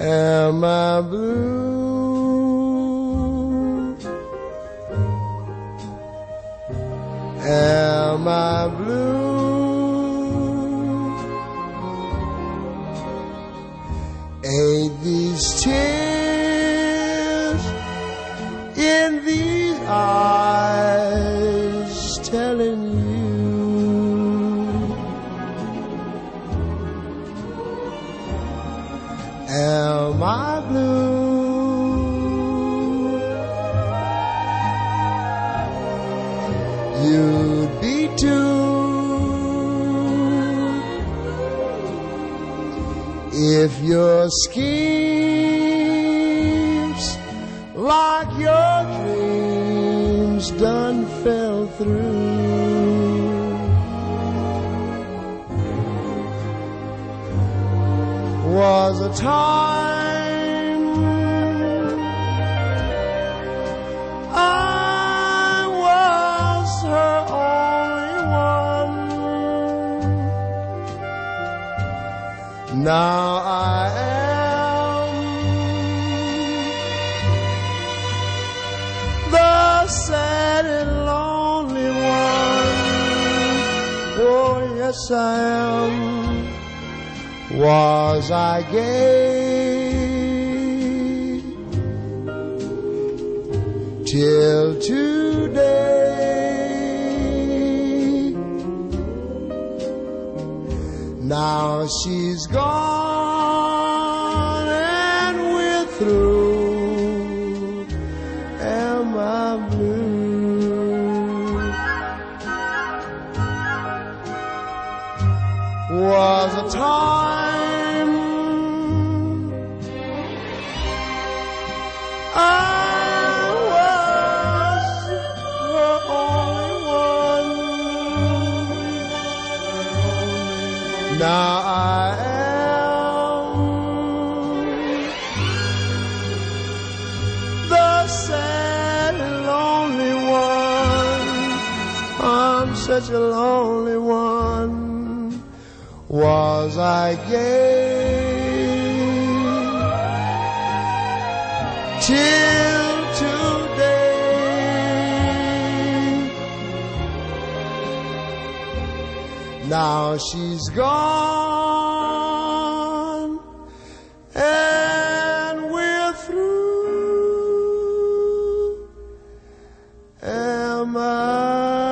Am I blue? Am I blue? Ain't these tears in these eyes telling you am I blue? You'd be too if your schemes like your dreams done fell through. Was a time I was her only one. Now I am the sad and lonely one. Oh, yes, I am. Was I gay till today? Now she's gone and we're through. Am I blue? Was a time I was her only one. Now I am the sad and lonely one. I'm such a lonely one. Was I gay till today? Now she's gone and we're through. Am I